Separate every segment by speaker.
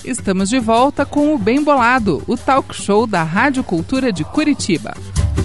Speaker 1: Estamos de volta com o Bem Bolado, o talk show da Rádio Cultura de Curitiba.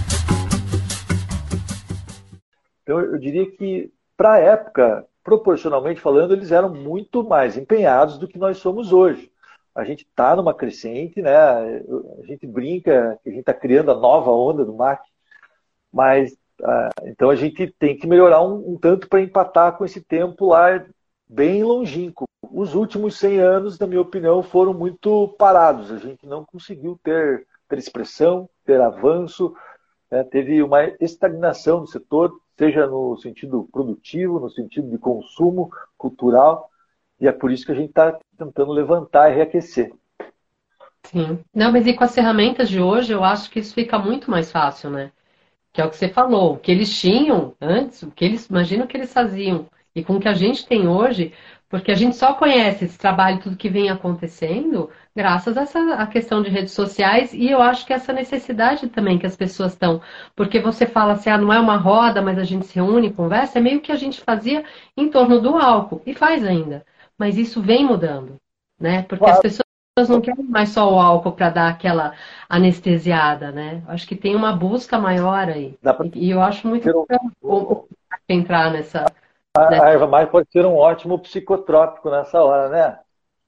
Speaker 2: Então, eu diria que, para a época, proporcionalmente falando, eles eram muito mais empenhados do que nós somos hoje. A gente está numa crescente, né? A gente brinca que a gente está criando a nova onda do MAC, mas então a gente tem que melhorar um tanto para empatar com esse tempo lá bem longínquo. Os últimos 100 anos, na minha opinião, foram muito parados. A gente não conseguiu ter expressão, ter avanço, né? Teve uma estagnação no setor, seja no sentido produtivo, no sentido de consumo cultural, e é por isso que a gente está tentando levantar e reaquecer.
Speaker 3: Sim. Não, mas e com as ferramentas de hoje, eu acho que isso fica muito mais fácil, né? Que é o que você falou, o que eles tinham antes, imagina o que eles faziam, e com o que a gente tem hoje, porque a gente só conhece esse trabalho, tudo que vem acontecendo, graças a essa questão de redes sociais, e eu acho que essa necessidade também que as pessoas estão, porque você fala assim, não é uma roda, mas a gente se reúne, conversa, é meio que a gente fazia em torno do álcool, e faz ainda, mas isso vem mudando, né? Porque as pessoas não querem mais só o álcool para dar aquela anestesiada, né? Acho que tem uma busca maior aí. E eu acho muito entrar nessa.
Speaker 2: A erva mate pode ser um ótimo psicotrópico nessa hora, né?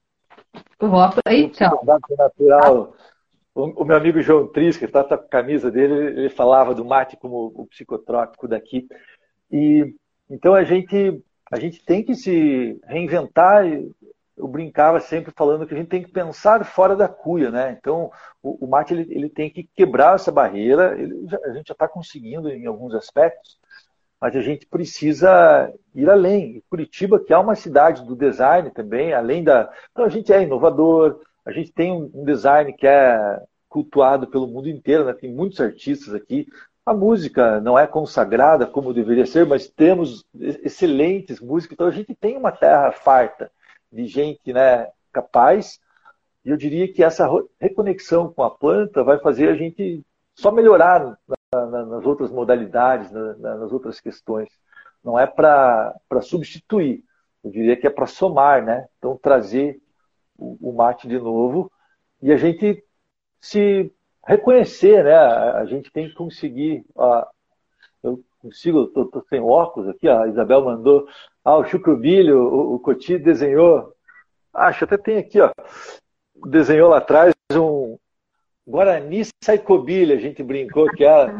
Speaker 3: Então.
Speaker 2: Natural. O meu amigo João Tris, que está com a camisa dele, ele falava do mate como o psicotrópico daqui. E então a gente tem que se reinventar. Eu brincava sempre falando que a gente tem que pensar fora da cuia, né? Então, o mate ele tem que quebrar essa barreira. A gente já está conseguindo em alguns aspectos, mas a gente precisa ir além. Curitiba, que é uma cidade do design também, além da... Então, a gente é inovador, a gente tem um design que é cultuado pelo mundo inteiro, né? Tem muitos artistas aqui. A música não é consagrada como deveria ser, mas temos excelentes músicos. Então, a gente tem uma terra farta de gente, né, capaz, e eu diria que essa reconexão com a planta vai fazer a gente só melhorar nas outras modalidades, nas outras questões. Não é para substituir, eu diria que é para somar, né? Então trazer o mate de novo e a gente se reconhecer, né? A gente tem que conseguir. Eu consigo, estou sem óculos aqui, a Isabel mandou. O Chucrubilho, o Coti desenhou. Acho até tem aqui, ó. Desenhou lá atrás um Guarani Saicobilha, a gente brincou que é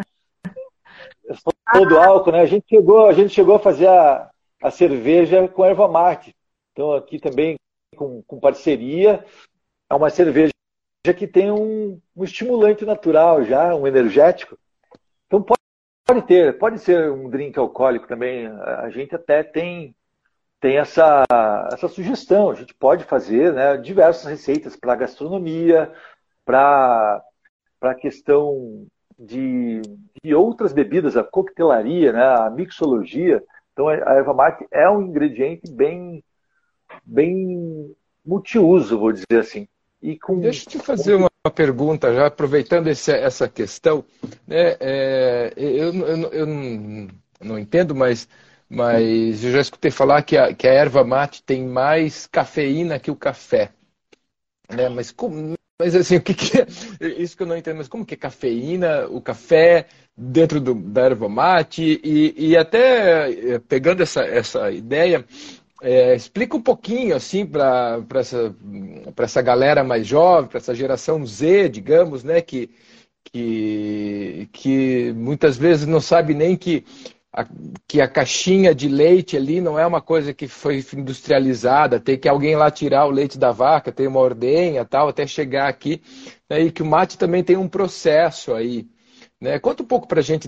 Speaker 2: todo álcool, né? A gente chegou a fazer a cerveja com erva mate. Então aqui também com parceria, é uma cerveja que tem um estimulante natural já, um energético. Então pode ser um drink alcoólico também. A gente até tem essa sugestão. A gente pode fazer, né, diversas receitas para gastronomia, para a questão de outras bebidas, a coquetelaria, né, a mixologia. Então a erva mate é um ingrediente bem multiuso, vou dizer assim.
Speaker 4: Deixa eu te fazer uma pergunta, já aproveitando essa questão. Né, eu não entendo, mas eu já escutei falar que a erva mate tem mais cafeína que o café. Né? Mas assim, o que é? Isso que eu não entendo, mas como que é cafeína, o café dentro da erva mate? E até pegando essa ideia, explica um pouquinho assim para essa galera mais jovem, para essa geração Z, digamos, né, que muitas vezes não sabe nem que a caixinha de leite ali não é uma coisa que foi industrializada, tem que alguém lá tirar o leite da vaca, tem uma ordenha, tal, até chegar aqui, né, e que o mate também tem um processo aí. Né? Conta um pouco para a gente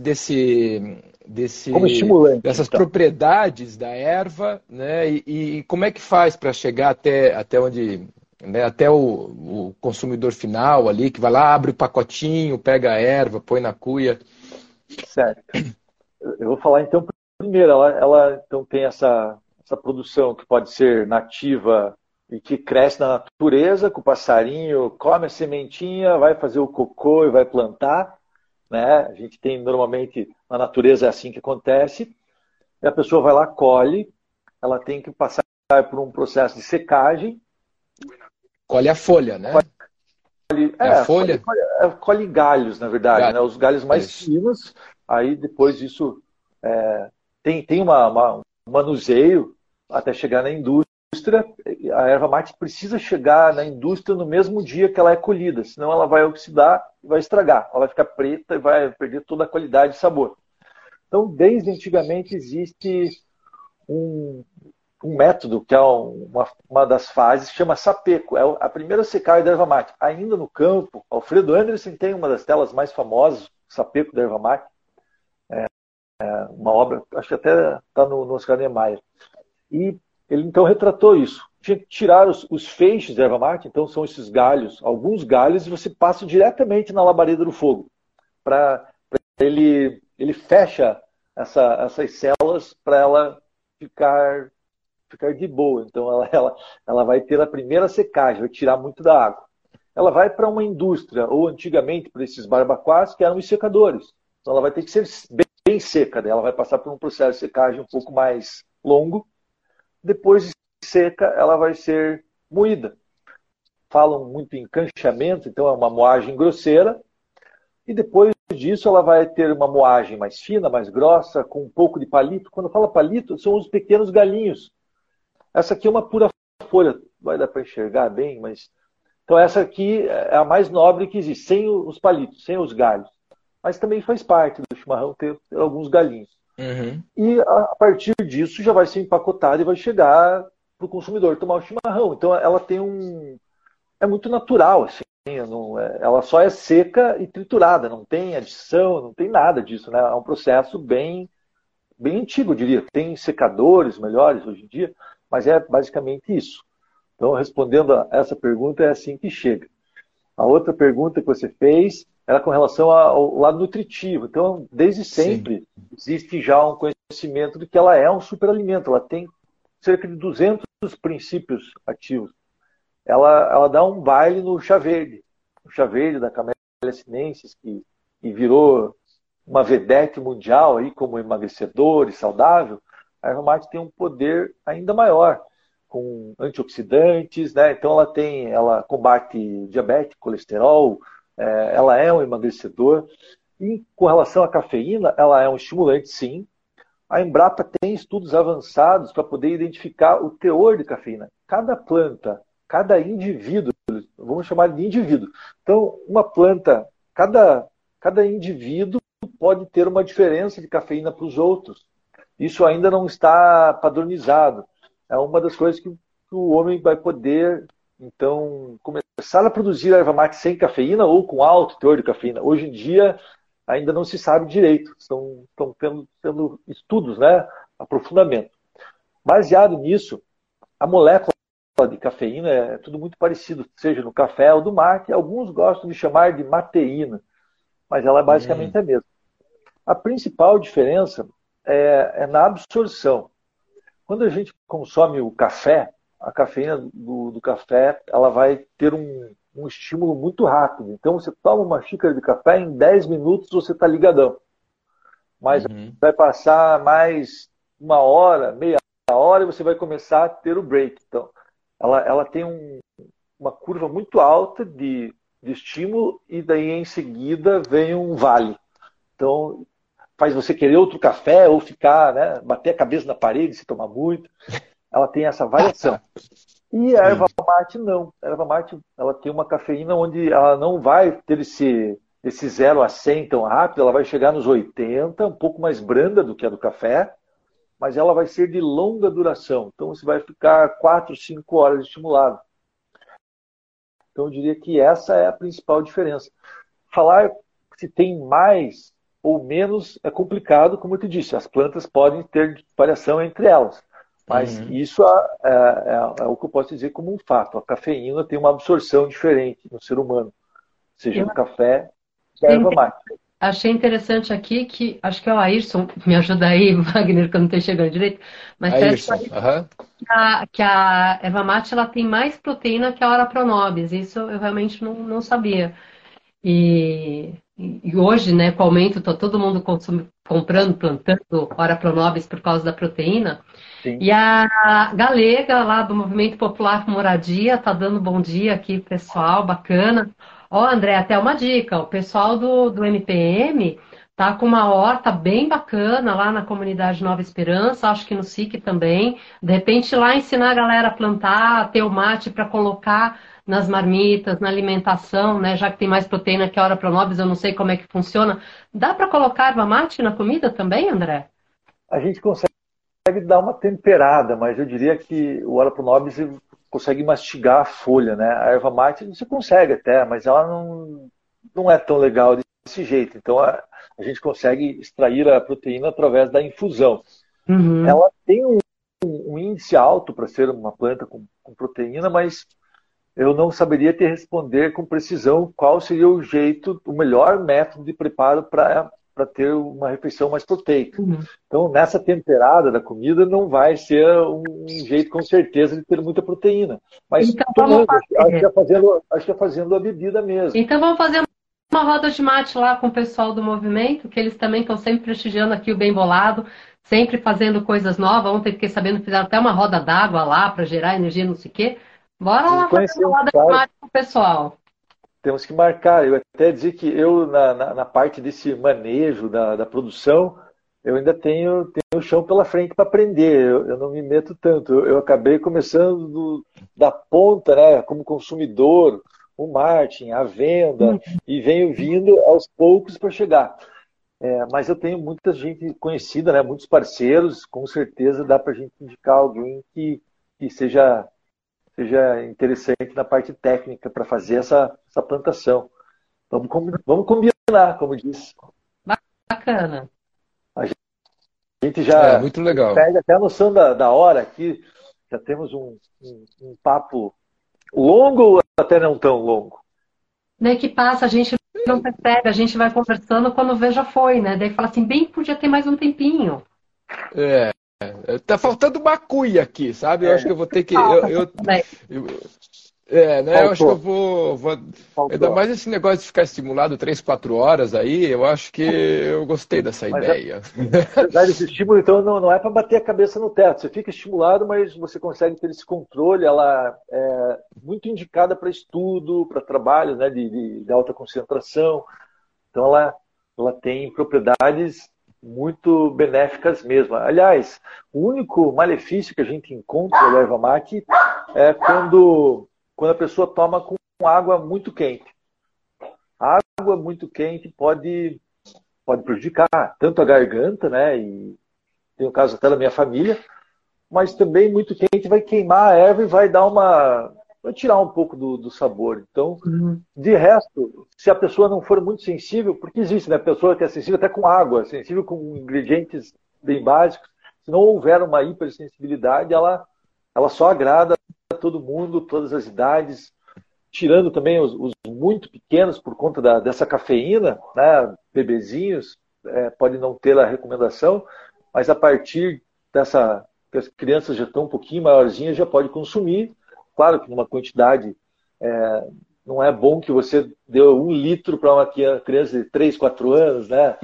Speaker 4: dessas propriedades da erva, né? E como é que faz para chegar até onde, né? Até o consumidor final ali, que vai lá, abre o pacotinho, pega a erva, põe na cuia.
Speaker 2: Certo. Eu vou falar então primeiro, ela então tem essa produção que pode ser nativa e que cresce na natureza, com o passarinho, come a sementinha, vai fazer o cocô e vai plantar. Né? A gente tem normalmente na natureza é assim que acontece. E a pessoa vai lá, colhe, ela tem que passar por um processo de secagem.
Speaker 4: Colhe a folha, né? A folha?
Speaker 2: Colhe galhos, na verdade,
Speaker 4: Galho.
Speaker 2: né? Os galhos mais finos, aí depois isso tem um manuseio até chegar na indústria. A erva mate precisa chegar na indústria no mesmo dia que ela é colhida, senão ela vai oxidar e vai estragar. Ela vai ficar preta e vai perder toda a qualidade e sabor. Então, desde antigamente existe um método, que é uma das fases, que chama sapeco. É a primeira secagem da erva mate. Ainda no campo, Alfredo Anderson tem uma das telas mais famosas, Sapeco da erva mate. Uma obra, acho que até está no Oscar Niemeyer. E ele então retratou isso. Tinha que tirar os feixes da erva mate, então são esses galhos, alguns galhos, e você passa diretamente na labareda do fogo. Ele fecha essas células para ela ficar de boa. Então ela vai ter a primeira secagem, vai tirar muito da água. Ela vai para uma indústria, ou antigamente para esses barbacoás, que eram os secadores. Então ela vai ter que ser bem seca, né? Ela vai passar por um processo de secagem um pouco mais longo. Depois de seca, ela vai ser moída. Falam muito em canchamento, então é uma moagem grosseira. E depois disso ela vai ter uma moagem mais fina, mais grossa, com um pouco de palito. Quando fala palito, são os pequenos galinhos. Essa aqui é uma pura folha, vai dar para enxergar bem, mas... Então essa aqui é a mais nobre que existe, sem os palitos, sem os galhos. Mas também faz parte do chimarrão ter alguns galinhos.
Speaker 4: Uhum.
Speaker 2: E a partir disso já vai ser empacotado e vai chegar para o consumidor tomar o chimarrão. Então ela tem é muito natural, assim. Ela só é seca e triturada, não tem adição, não tem nada disso, né? É um processo bem antigo, eu diria. Tem secadores melhores hoje em dia, mas é basicamente isso. Então, respondendo a essa pergunta, é assim que chega. A outra pergunta que você fez era com relação ao lado nutritivo. Então, desde sempre, existe já um conhecimento de que ela é um superalimento. Ela tem cerca de 200 princípios ativos. Ela dá um baile no chá verde. O chá verde da Camellia sinensis, que virou uma vedete mundial aí como emagrecedor e saudável. A erva mate tem um poder ainda maior, com antioxidantes, né? Então ela combate diabetes, colesterol, ela é um emagrecedor. E com relação à cafeína, ela é um estimulante, sim. A Embrapa tem estudos avançados para poder identificar o teor de cafeína. Cada planta, cada indivíduo, vamos chamar de indivíduo. Então, uma planta, cada indivíduo pode ter uma diferença de cafeína para os outros. Isso ainda não está padronizado. É uma das coisas que o homem vai poder, então, começar a produzir a erva mate sem cafeína ou com alto teor de cafeína. Hoje em dia, ainda não se sabe direito. Estão tendo estudos, né? Aprofundamento. Baseado nisso, a molécula de cafeína é tudo muito parecido, seja no café ou do mate. Alguns gostam de chamar de mateína, mas ela é basicamente a mesma. A principal diferença é na absorção. Quando a gente consome o café, a cafeína do café ela vai ter um estímulo muito rápido. Então você toma uma xícara de café, em 10 minutos você está ligadão. Mas vai passar mais uma hora, meia hora, e você vai começar a ter o break. Então, ela tem uma curva muito alta de estímulo e daí em seguida vem um vale. Então, faz você querer outro café ou ficar, né, bater a cabeça na parede se tomar muito. Ela tem essa variação. E a erva mate não. A erva mate ela tem uma cafeína onde ela não vai ter esse 0 a 100 tão rápido, ela vai chegar nos 80, um pouco mais branda do que a do café, mas ela vai ser de longa duração. Então você vai ficar 4, 5 horas estimulado. Então eu diria que essa é a principal diferença. Falar se tem mais ou menos é complicado, como eu te disse. As plantas podem ter variação entre elas. Mas isso é o que eu posso dizer como um fato. A cafeína tem uma absorção diferente no ser humano. Seja no café, erva mate.
Speaker 3: Achei interessante aqui que, acho que é o Ayrson, me ajuda aí, Wagner, que eu não estou chegando direito, mas
Speaker 4: Ayrson,
Speaker 3: que a erva mate ela tem mais proteína que a Ora Pronobis. Isso eu realmente não sabia. E hoje, né, com o aumento, tá todo mundo comprando, plantando Ora Pronobis por causa da proteína.
Speaker 2: Sim.
Speaker 3: E a Galega, lá do Movimento Popular por Moradia, tá dando bom dia aqui, pessoal, bacana. Ó, André, até uma dica, o pessoal do MPM tá com uma horta bem bacana lá na comunidade Nova Esperança, acho que no SIC também. De repente lá ensinar a galera a plantar, ter o mate para colocar nas marmitas, na alimentação, né? Já que tem mais proteína que a Ora Pronobis, eu não sei como é que funciona. Dá para colocar erva mate na comida também, André?
Speaker 2: A gente consegue dar uma temperada, mas eu diria que o Ora Pronobis consegue mastigar a folha, né? A erva mate você consegue até, mas ela não é tão legal desse jeito. Então a gente consegue extrair a proteína através da infusão.
Speaker 3: Uhum.
Speaker 2: Ela tem um índice alto para ser uma planta com proteína, mas eu não saberia te responder com precisão qual seria o jeito, o melhor método de preparo para ter uma refeição mais proteica.
Speaker 3: Uhum.
Speaker 2: Então, nessa temperada da comida, não vai ser um jeito, com certeza, de ter muita proteína. Mas
Speaker 3: então,
Speaker 2: tomando, acho que é fazendo a bebida mesmo.
Speaker 3: Então vamos fazer uma roda de mate lá com o pessoal do movimento, que eles também estão sempre prestigiando aqui o Bem Bolado, sempre fazendo coisas novas. Ontem fiquei sabendo que fizeram até uma roda d'água lá para gerar energia, não sei o quê. Bora lá fazer uma roda de mate com o pessoal.
Speaker 2: Temos que marcar. Eu até dizer que eu, na parte desse manejo da produção, eu ainda tenho chão pela frente para aprender. Eu não me meto tanto. Eu acabei começando da ponta, né, como consumidor, o marketing, a venda, e venho vindo aos poucos para chegar. Mas eu tenho muita gente conhecida, né, muitos parceiros. Com certeza dá para a gente indicar alguém que seja interessante na parte técnica para fazer essa plantação. Vamos combinar, como disse.
Speaker 3: Bacana.
Speaker 2: A gente já
Speaker 4: muito legal.
Speaker 2: perde até a noção da hora aqui. Já temos um papo longo ou até não tão longo?
Speaker 3: Daí que passa, a gente não percebe, a gente vai conversando, quando vê já foi, né? Daí fala assim, bem que podia ter mais um tempinho.
Speaker 4: Tá faltando uma cuia aqui, sabe? Eu acho que eu vou ter que. Eu acho que eu vou. Ainda mais esse negócio de ficar estimulado 3, 4 horas aí, eu acho que eu gostei dessa ideia.
Speaker 2: Esse estímulo, então, não é para bater a cabeça no teto. Você fica estimulado, mas você consegue ter esse controle. Ela é muito indicada para estudo, para trabalho, né, de alta concentração. Então, ela tem propriedades muito benéficas mesmo. Aliás, o único malefício que a gente encontra da erva mate é quando a pessoa toma com água muito quente. A água muito quente pode prejudicar tanto a garganta, né? E tem o caso até da minha família, mas também muito quente vai queimar a erva e vai tirar um pouco do sabor. Então, de resto, se a pessoa não for muito sensível, porque existe, né? Pessoa que é sensível até com água, sensível com ingredientes bem básicos, se não houver uma hipersensibilidade, ela só agrada a todo mundo, todas as idades, tirando também os muito pequenos por conta dessa cafeína, né? Bebezinhos, pode não ter a recomendação, mas a partir dessa, que as crianças já estão um pouquinho maiorzinhas, já pode consumir. Claro que numa quantidade, não é bom que você dê 1 litro para uma criança de 3, 4 anos, né?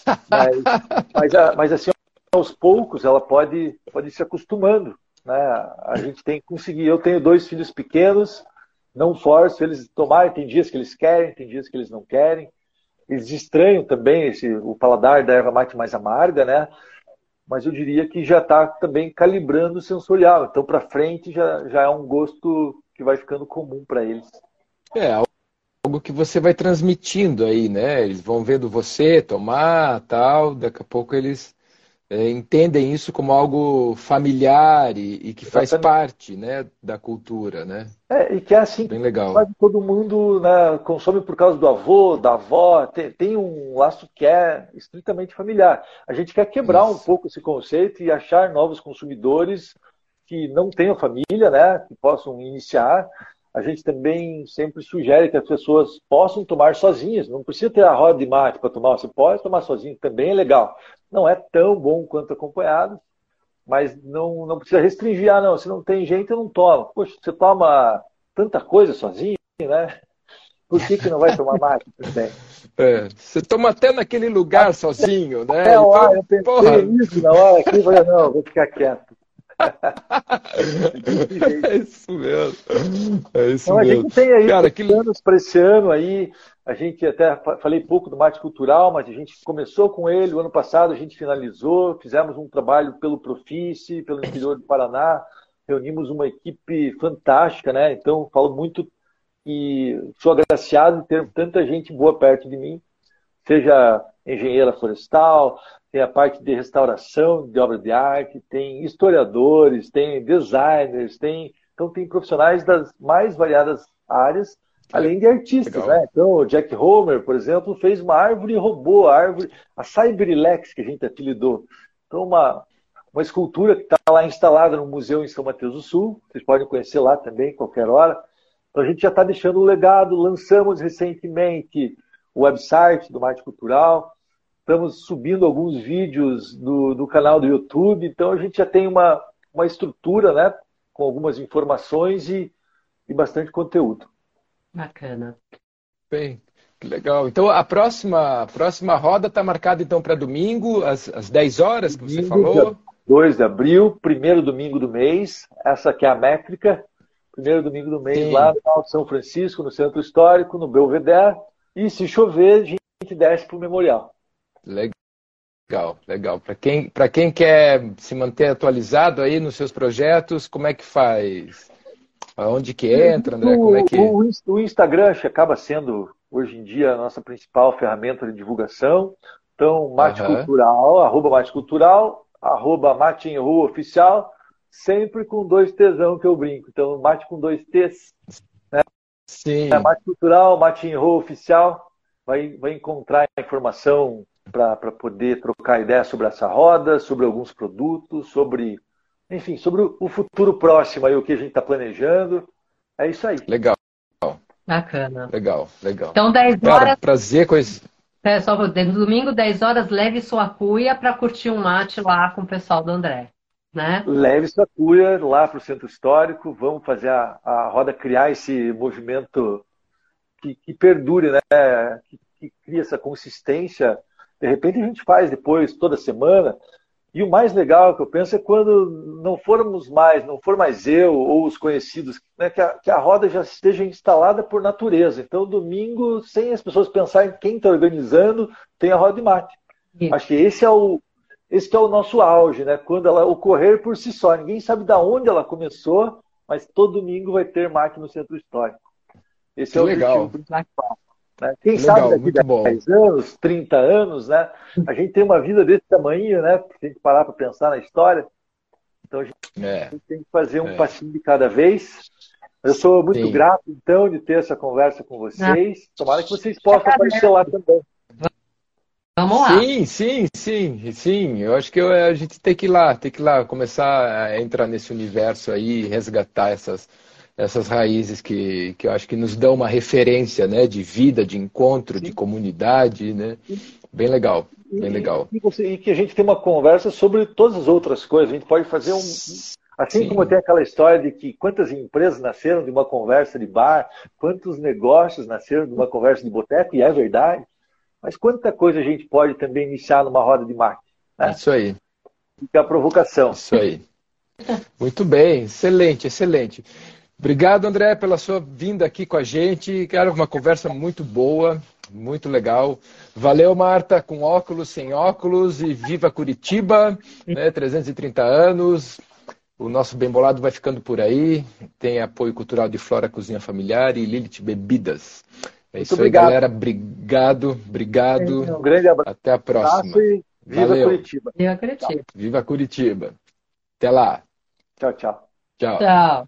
Speaker 2: Mas assim, aos poucos ela pode ir se acostumando, né? A gente tem que conseguir. Eu tenho 2 filhos pequenos, não forço eles a tomarem, tem dias que eles querem, tem dias que eles não querem. Eles estranham também o paladar da erva mate mais amarga, né? Mas eu diria que já está também calibrando o sensorial. Então, para frente, já é um gosto que vai ficando comum para eles.
Speaker 4: Algo que você vai transmitindo aí, né? Eles vão vendo você tomar, tal, daqui a pouco eles entendem isso como algo familiar e que faz parte, né, da cultura, né?
Speaker 2: E que é assim,
Speaker 4: bem legal.
Speaker 2: Quase todo mundo, né, consome por causa do avô, da avó, tem um laço que é estritamente familiar. A gente quer quebrar um pouco esse conceito e achar novos consumidores que não tenham família, né, que possam iniciar. A gente também sempre sugere que as pessoas possam tomar sozinhas. Não precisa ter a roda de mate para tomar, você pode tomar sozinho, também é legal. Não é tão bom quanto acompanhado, mas não precisa restringir. Se não tem gente, eu não tomo. Poxa, você toma tanta coisa sozinho, né? Por que não vai tomar mate também?
Speaker 4: Você toma até naquele lugar sozinho, né?
Speaker 2: Então, eu pensei nisso na hora aqui, falei, não, vou ficar quieto.
Speaker 4: É isso mesmo.
Speaker 2: Então, a gente tem aí planos para esse ano aí. A gente até falei pouco do mate cultural, mas a gente começou com ele. O ano passado a gente finalizou, fizemos um trabalho pelo Profice, pelo interior do Paraná, reunimos uma equipe fantástica, né? Então, falo muito e sou agraciado de ter tanta gente boa perto de mim, seja engenheira florestal, tem a parte de restauração de obra de arte, tem historiadores, tem designers, então tem profissionais das mais variadas áreas, além de artistas, né? Então, o Jack Homer, por exemplo, fez uma árvore robô, a Cyberlex, que a gente apelidou. Então, uma escultura que está lá instalada no museu em São Mateus do Sul, vocês podem conhecer lá também, qualquer hora. Então, a gente já está deixando um legado, lançamos recentemente o website do Mate Cultural, estamos subindo alguns vídeos do canal do YouTube, então a gente já tem uma estrutura, né, com algumas informações e bastante conteúdo.
Speaker 3: Bacana.
Speaker 4: Bem, que legal. Então a próxima roda está marcada então para domingo, às 10 horas, que você falou?
Speaker 2: 2 de abril, primeiro domingo do mês, essa aqui é a métrica, primeiro domingo do mês. Sim. Lá no São Francisco, no Centro Histórico, no Belvedere, e se chover, a gente desce para o Memorial.
Speaker 4: Legal. Para quem quer se manter atualizado aí nos seus projetos, como é que faz? Aonde que entra, André? Como é que...
Speaker 2: O Instagram acaba sendo, hoje em dia, a nossa principal ferramenta de divulgação. Então, Mate Cultural, @Mate Cultural, @Mate em Rua Oficial, sempre com 2 T's que eu brinco. Então, Mate com 2 T's. Né?
Speaker 4: Sim.
Speaker 2: Mate Cultural, Mate em Rua Oficial. Vai encontrar informação para poder trocar ideia sobre essa roda, sobre alguns produtos, sobre o futuro próximo, aí, o que a gente está planejando. É isso aí.
Speaker 4: Legal.
Speaker 3: Bacana.
Speaker 4: Legal.
Speaker 3: Então, 10 horas...
Speaker 4: Cara, prazer com isso.
Speaker 3: Só no domingo, 10 horas, leve sua cuia para curtir um mate lá com o pessoal do André. Né?
Speaker 2: Leve sua cuia lá para o Centro Histórico. Vamos fazer a roda criar esse movimento que perdure, né? Que cria essa consistência. De repente a gente faz depois, toda semana. E o mais legal que eu penso é quando não for mais eu ou os conhecidos, né, que a roda já esteja instalada por natureza. Então, domingo, sem as pessoas pensarem quem está organizando, tem a roda de mate. Sim. Acho que esse é o nosso auge, né? Quando ela ocorrer por si só. Ninguém sabe de onde ela começou, mas todo domingo vai ter mate no Centro Histórico. Esse é o objetivo principal. Né? Quem sabe daqui a 10 anos, 30 anos, né? A gente tem uma vida desse tamanho, né? Se a gente parar para pensar na história. Então a gente tem que fazer um passinho de cada vez. Eu sou muito grato, então, de ter essa conversa com vocês. Tomara que vocês possam aparecer lá também.
Speaker 3: Vamos lá.
Speaker 4: Sim. Eu acho que a gente tem que ir lá, começar a entrar nesse universo aí, resgatar essas raízes que eu acho que nos dão uma referência, né, de vida, de encontro, de comunidade, né? Bem legal. E
Speaker 2: que a gente tem uma conversa sobre todas as outras coisas. A gente pode fazer como tem aquela história de que quantas empresas nasceram de uma conversa de bar, quantos negócios nasceram de uma conversa de boteco, e é verdade. Mas quanta coisa a gente pode também iniciar numa roda de mate. Né?
Speaker 4: Isso aí.
Speaker 2: Fica a provocação.
Speaker 4: Isso aí. Muito bem, excelente. Obrigado, André, pela sua vinda aqui com a gente. Cara, uma conversa muito boa, muito legal. Valeu, Marta, com óculos, sem óculos, e viva Curitiba, né, 330 anos. O nosso Bem Bolado vai ficando por aí. Tem apoio cultural de Flora Cozinha Familiar e Lilith Bebidas. É isso aí, galera. Obrigado.
Speaker 2: Um grande abraço.
Speaker 4: Até a próxima.
Speaker 2: E viva
Speaker 4: Valeu.
Speaker 2: Curitiba.
Speaker 4: Viva Curitiba. Até lá.
Speaker 2: Tchau.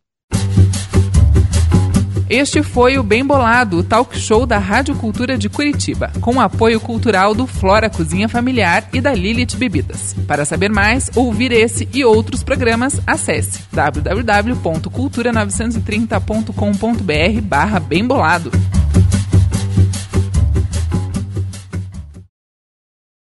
Speaker 1: Este foi o Bem Bolado, o talk show da Rádio Cultura de Curitiba, com apoio cultural do Flora Cozinha Familiar e da Lilith Bebidas. Para saber mais, ouvir esse e outros programas, acesse www.cultura930.com.br/bembolado.